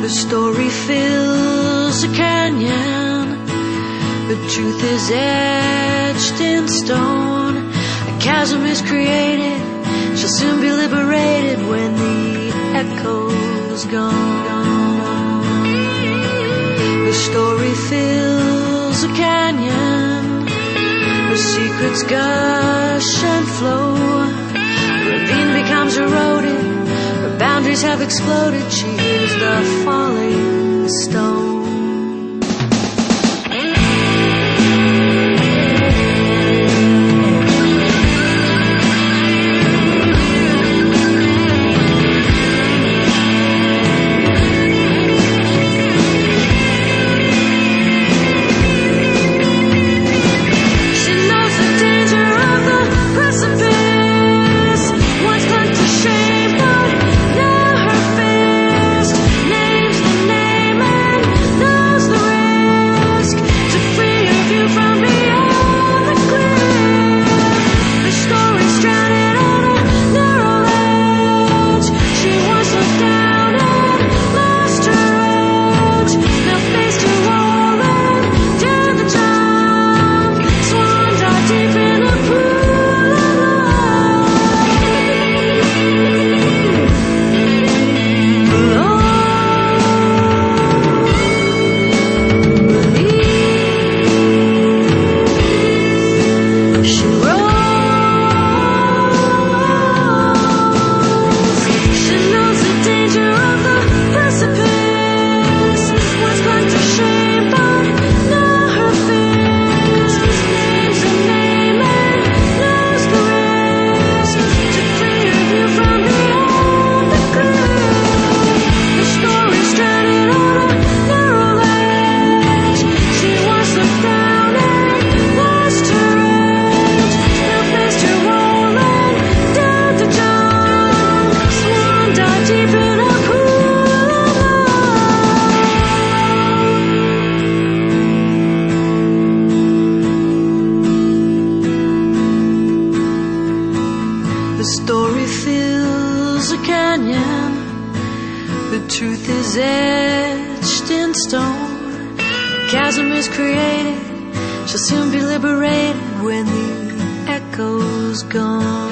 story fills a canyon. The truth is etched in stone. A chasm is created, shall soon be liberated when the echo's gone. The story fills a canyon. Her secrets gush and flow. The ravine becomes eroded. Her boundaries have exploded. She is the falling stone. The story fills a canyon. The truth is etched in stone. A chasm is created, shall soon be liberated when the echo's gone.